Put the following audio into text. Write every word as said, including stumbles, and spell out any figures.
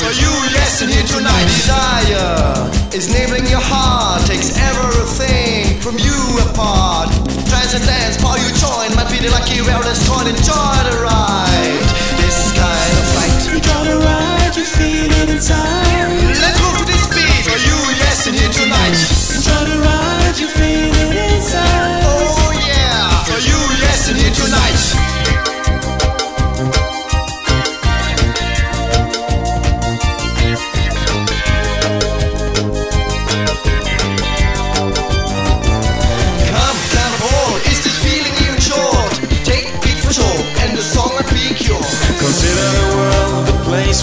for you, listen here tonight. Desire is nailing your heart, takes everything from you apart. Transcendence, Paul, you join, might be the lucky wellness coin, enjoy the